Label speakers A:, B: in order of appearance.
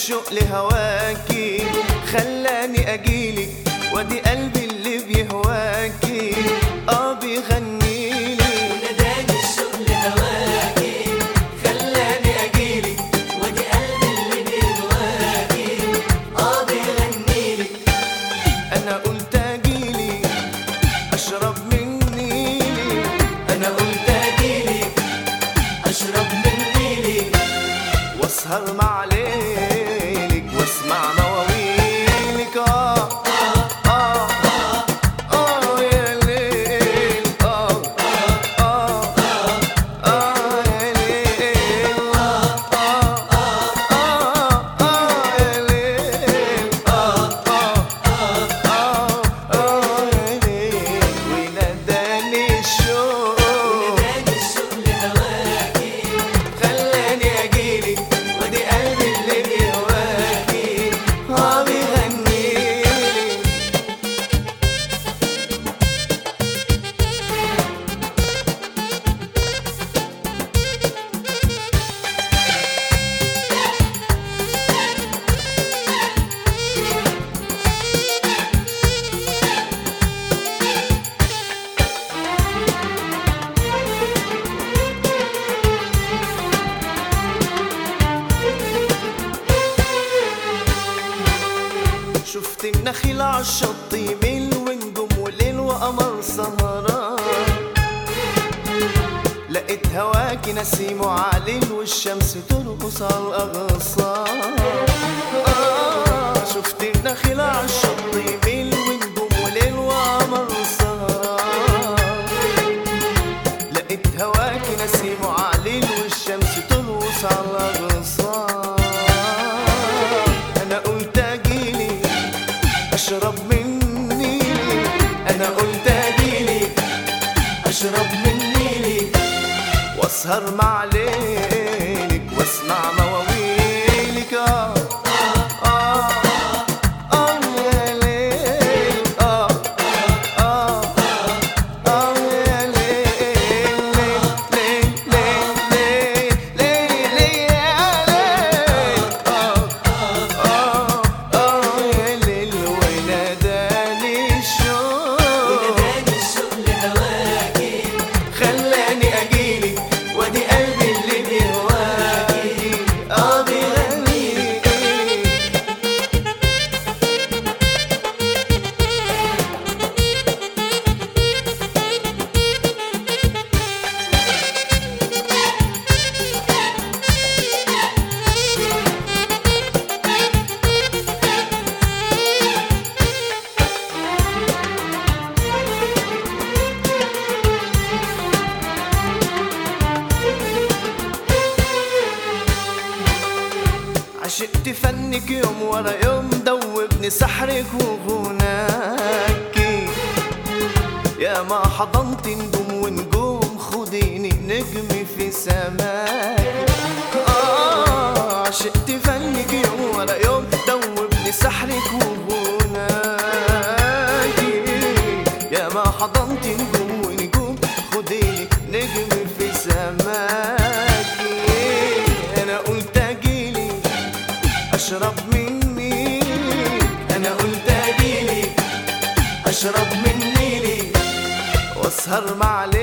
A: الشوق لهواكي خلاني اجيلك، وادي قلبي اللي بيهواكي بيغنيلي.
B: وناداني الشوق لهواكي خلاني اجيلك، وادي قلبي اللي بيهواكي بيغنيلك.
A: انا قلت اجيلك اشرب من نيلي،
B: انا قلت اجيلك اشرب من نيلي،
A: واسهر مع ليلك واسمع مواويلك. يا ليل يا ليل يا ليل وناداني الشوق
B: وناداني الشوق لهواكي
A: خلاني اجيلك،
B: وادي قلبي اللي بيهواكي
A: بيغنيلي. شفت النخيل عالشط يميل ونجوم وليل وقمر سهران، لقيت هواكي نسيم وعليل والشمس ترقص على الأغصان. شفت النخيل عالشط يميل ونجوم وليل وقمر سهران، لقيت هواكي نسيم وعليل والشمس ترقص على الأغصان. أنا قلت أجيلي أشرب من نيلي، أنا قلت أجيلي
B: اشرب من نيلي،
A: واسهر مع ليلك واسمع مواويلك. يا ليل يا ليل ليل ليل ليل يا ليل وناداني الشوق
B: وناداني الشوق لهواكي
A: خلاني اجيلك، وادي قلبي اللي بيهواكي بيغنيلي. عشقت فنك يوم ورا يوم، دوبني سحرك وغناكي، يا ما حضنت نجوم ونجوم خديني نجمي في سماكي. عشقت فنك يوم ورا يوم، دوبني سحرك وغناكي، يا ما حضنت نجوم ونجوم خديني نجمي في سماكي. انا قلت اجيلي اشرب من نيلي، انا قلت اجيلي اشرب من نيلي، واسهر مع ليلي